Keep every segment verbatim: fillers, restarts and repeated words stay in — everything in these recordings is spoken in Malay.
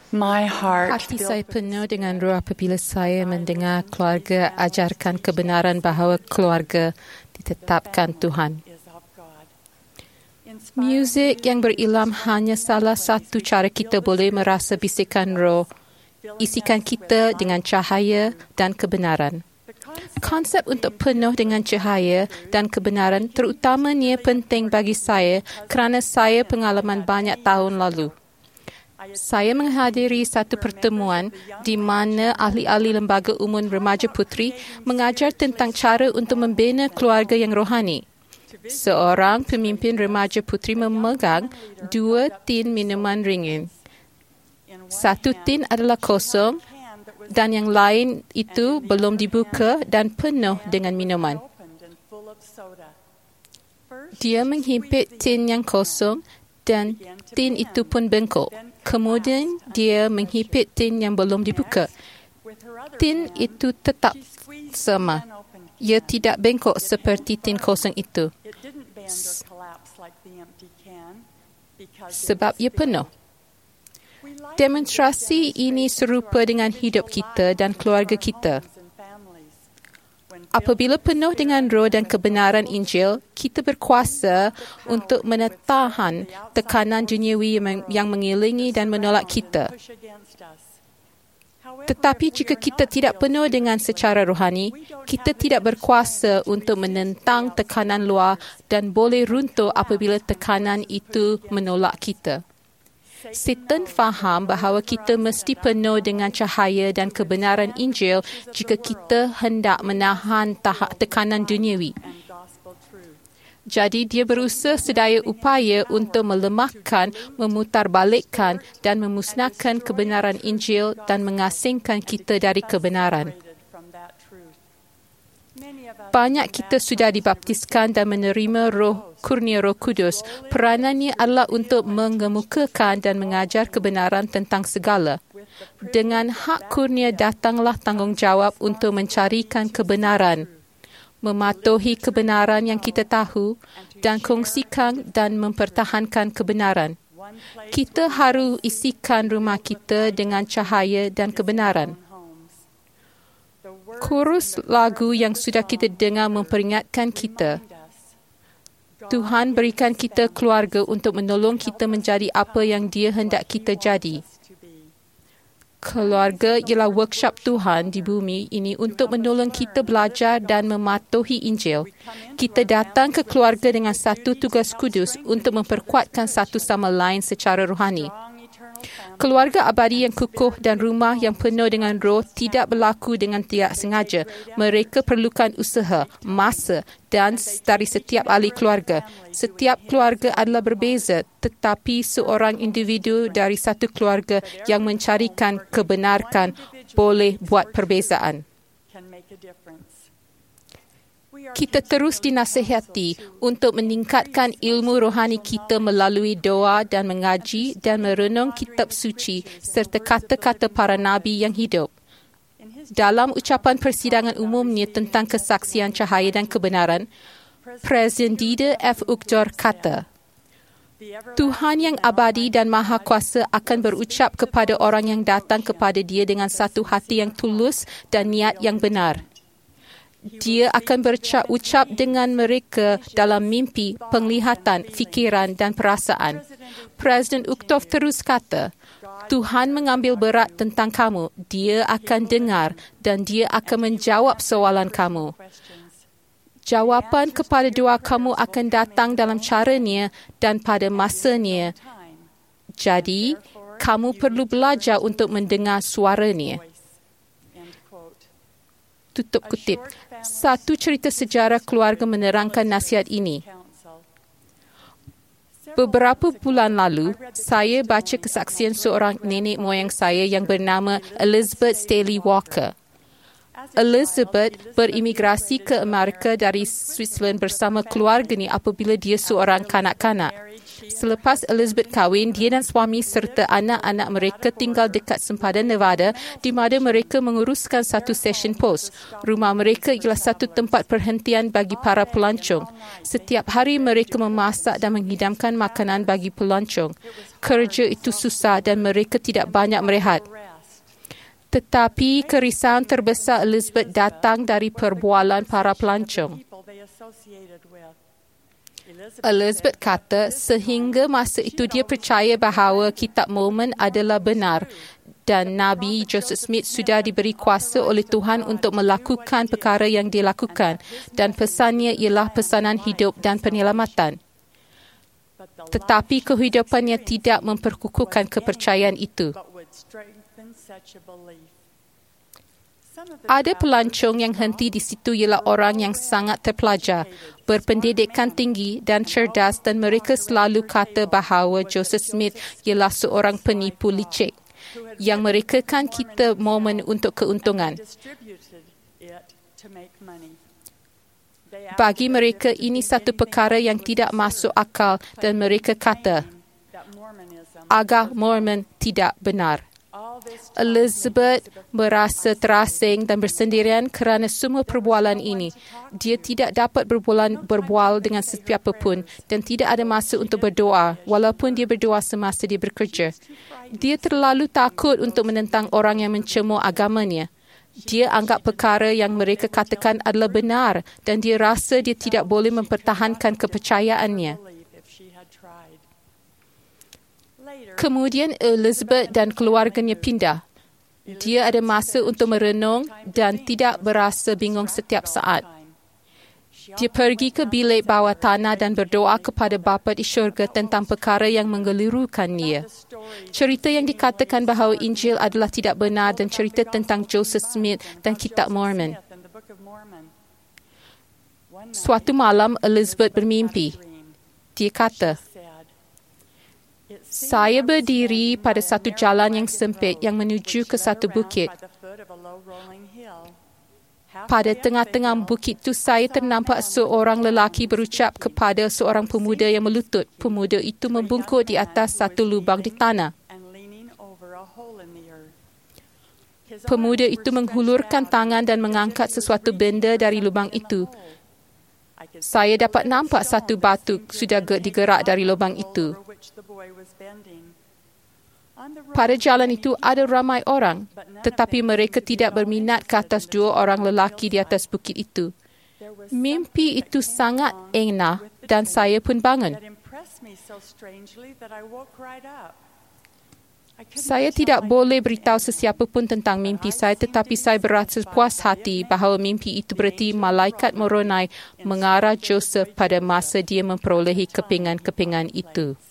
My heart Hati saya penuh dengan roh apabila saya mendengar keluarga ajarkan kebenaran bahawa keluarga ditetapkan Tuhan. Muzik yang berilham hanya salah satu cara kita boleh merasa bisikan roh, isikan kita dengan cahaya dan kebenaran. Konsep untuk penuh dengan cahaya dan kebenaran terutamanya penting bagi saya kerana saya pengalaman banyak tahun lalu. Saya menghadiri satu pertemuan di mana ahli-ahli Lembaga Umum Remaja Puteri mengajar tentang cara untuk membina keluarga yang rohani. Seorang pemimpin remaja puteri memegang dua tin minuman ringin. Satu tin adalah kosong dan yang lain itu belum dibuka dan penuh dengan minuman. Dia menghimpit tin yang kosong dan tin itu pun bengkok. Kemudian dia menghimpit tin yang belum dibuka. Tin itu tetap sama. Ia tidak bengkok seperti tin kosong itu. Sebab ia penuh. Demonstrasi ini serupa dengan hidup kita dan keluarga kita. Apabila penuh dengan roh dan kebenaran Injil, kita berkuasa untuk menetahan tekanan duniawi yang mengiringi dan menolak kita. Tetapi jika kita tidak penuh dengan secara rohani, kita tidak berkuasa untuk menentang tekanan luar dan boleh runtuh apabila tekanan itu menolak kita. Setan faham bahawa kita mesti penuh dengan cahaya dan kebenaran Injil jika kita hendak menahan tahap tekanan duniawi. Jadi dia berusaha sedaya upaya untuk melemahkan, memutarbalikkan dan memusnahkan kebenaran Injil dan mengasingkan kita dari kebenaran. Banyak kita sudah dibaptiskan dan menerima roh kurnia Roh Kudus. Peranannya adalah untuk mengemukakan dan mengajar kebenaran tentang segala. Dengan hak kurnia datanglah tanggungjawab untuk mencarikan kebenaran, mematuhi kebenaran yang kita tahu dan kongsikan dan mempertahankan kebenaran. Kita harus isikan rumah kita dengan cahaya dan kebenaran. Chorus lagu yang sudah kita dengar memperingatkan kita. Tuhan berikan kita keluarga untuk menolong kita menjadi apa yang Dia hendak kita jadi. Keluarga ialah workshop Tuhan di bumi ini untuk menolong kita belajar dan mematuhi Injil. Kita datang ke keluarga dengan satu tugas kudus untuk memperkuatkan satu sama lain secara rohani. Keluarga abadi yang kukuh dan rumah yang penuh dengan roh tidak berlaku dengan tidak sengaja. Mereka perlukan usaha, masa dan dari setiap ahli keluarga. Setiap keluarga adalah berbeza, tetapi seorang individu dari satu keluarga yang mencarikan kebenaran boleh buat perbezaan. Kita terus dinasihati untuk meningkatkan ilmu rohani kita melalui doa dan mengaji dan merenung kitab suci serta kata-kata para nabi yang hidup. Dalam ucapan persidangan umumnya tentang kesaksian cahaya dan kebenaran, Presiden Dieter F. Uchtdorf kata, Tuhan yang abadi dan maha kuasa akan berucap kepada orang yang datang kepada Dia dengan satu hati yang tulus dan niat yang benar. Dia akan berucap dengan mereka dalam mimpi, penglihatan, fikiran dan perasaan. Presiden Uchtdorf terus kata, Tuhan mengambil berat tentang kamu. Dia akan dengar dan Dia akan menjawab soalan kamu. Jawapan kepada doa kamu akan datang dalam caranya dan pada masanya. Jadi, kamu perlu belajar untuk mendengar suaranya. Tutup kutip. Satu cerita sejarah keluarga menerangkan nasihat ini. Beberapa bulan lalu, saya baca kesaksian seorang nenek moyang saya yang bernama Elizabeth Staley Walker. Elizabeth berimigrasi ke Amerika dari Switzerland bersama keluarganya apabila dia seorang kanak-kanak. Selepas Elizabeth kahwin, dia dan suami serta anak-anak mereka tinggal dekat sempadan Nevada di mana mereka menguruskan satu session post. Rumah mereka ialah satu tempat perhentian bagi para pelancong. Setiap hari mereka memasak dan menghidangkan makanan bagi pelancong. Kerja itu susah dan mereka tidak banyak merehat. Tetapi kerisauan terbesar Elizabeth datang dari perbualan para pelancong. Elizabeth kata sehingga masa itu dia percaya bahawa Kitab Mormon adalah benar dan Nabi Joseph Smith sudah diberi kuasa oleh Tuhan untuk melakukan perkara yang dia lakukan dan pesannya ialah pesanan hidup dan penyelamatan. Tetapi kehidupannya tidak memperkukuhkan kepercayaan itu. Ada pelancong yang henti di situ ialah orang yang sangat terpelajar, berpendidikan tinggi dan cerdas dan mereka selalu kata bahawa Joseph Smith ialah seorang penipu licik yang merekakan Kitab Mormon untuk keuntungan. Bagi mereka ini satu perkara yang tidak masuk akal dan mereka kata agama Mormon tidak benar. Elizabeth merasa terasing dan bersendirian kerana semua perbualan ini. Dia tidak dapat berbual, berbual dengan sesiapa pun dan tidak ada masa untuk berdoa walaupun dia berdoa semasa dia bekerja. Dia terlalu takut untuk menentang orang yang mencemooh agamanya. Dia anggap perkara yang mereka katakan adalah benar dan dia rasa dia tidak boleh mempertahankan kepercayaannya. Kemudian Elizabeth dan keluarganya pindah. Dia ada masa untuk merenung dan tidak berasa bingung setiap saat. Dia pergi ke bilik bawah tanah dan berdoa kepada Bapa di syurga tentang perkara yang menggelirukan dia. Cerita yang dikatakan bahawa Injil adalah tidak benar dan cerita tentang Joseph Smith dan Kitab Mormon. Suatu malam Elizabeth bermimpi. Dia kata, saya berdiri pada satu jalan yang sempit yang menuju ke satu bukit. Pada tengah-tengah bukit itu, saya ternampak seorang lelaki berucap kepada seorang pemuda yang melutut. Pemuda itu membungkuk di atas satu lubang di tanah. Pemuda itu menghulurkan tangan dan mengangkat sesuatu benda dari lubang itu. Saya dapat nampak satu batu sudah digerak dari lubang itu. Pada jalan itu ada ramai orang, tetapi mereka tidak berminat ke atas dua orang lelaki di atas bukit itu. Mimpi itu sangat engah dan saya pun bangun. Saya tidak boleh beritahu sesiapa pun tentang mimpi saya, tetapi saya berasa puas hati bahawa mimpi itu berarti malaikat Moroni mengarah Joseph pada masa dia memperolehi kepingan-kepingan itu.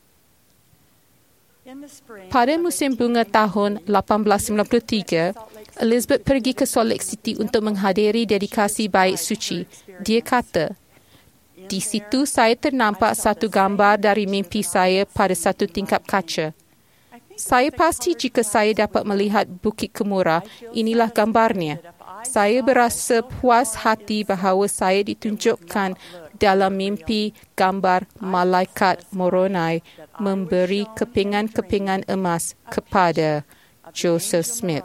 Pada musim bunga tahun lapan belas sembilan puluh tiga, Elizabeth pergi ke Salt Lake City untuk menghadiri dedikasi bait suci. Dia kata, di situ saya ternampak satu gambar dari mimpi saya pada satu tingkap kaca. Saya pasti jika saya dapat melihat Bukit Kemura, inilah gambarnya. Saya berasa puas hati bahawa saya ditunjukkan dalam mimpi gambar malaikat Moroni memberi kepingan-kepingan emas kepada Joseph Smith.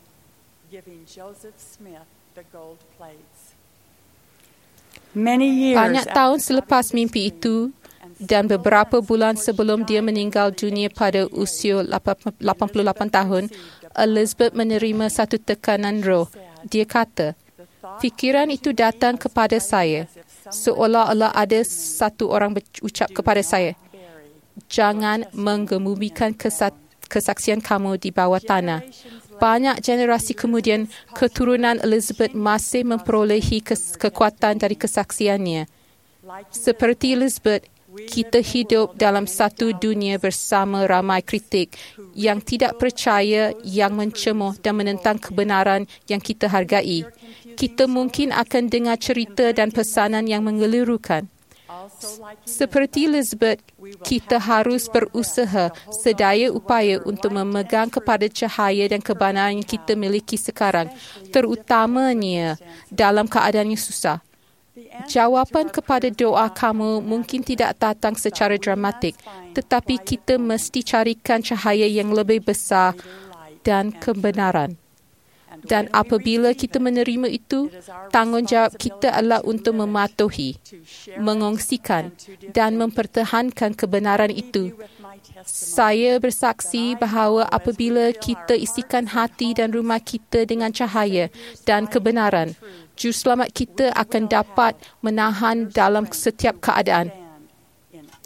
Banyak tahun selepas mimpi itu dan beberapa bulan sebelum dia meninggal dunia pada usia lapan puluh lapan tahun, Elizabeth menerima satu tekanan roh. Dia kata, fikiran itu datang kepada saya, seolah-olah ada satu orang berucap kepada saya, jangan menggemumikan kesaksian kamu di bawah tanah. Banyak generasi kemudian, keturunan Elizabeth masih memperolehi kes- kekuatan dari kesaksiannya. Seperti Elizabeth, kita hidup dalam satu dunia bersama ramai kritik yang tidak percaya, yang mencemooh dan menentang kebenaran yang kita hargai. Kita mungkin akan dengar cerita dan pesanan yang mengelirukan. Seperti Elizabeth, kita harus berusaha sedaya upaya untuk memegang kepada cahaya dan kebenaran yang kita miliki sekarang, terutamanya dalam keadaan yang susah. Jawapan kepada doa kamu mungkin tidak datang secara dramatik, tetapi kita mesti carikan cahaya yang lebih besar dan kebenaran. Dan apabila kita menerima itu, tanggungjawab kita adalah untuk mematuhi, mengongsikan dan mempertahankan kebenaran itu. Saya bersaksi bahawa apabila kita isikan hati dan rumah kita dengan cahaya dan kebenaran, Jurusselamat kita akan dapat menahan dalam setiap keadaan.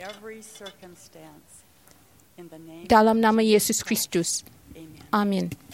Dalam nama Yesus Kristus. Amin.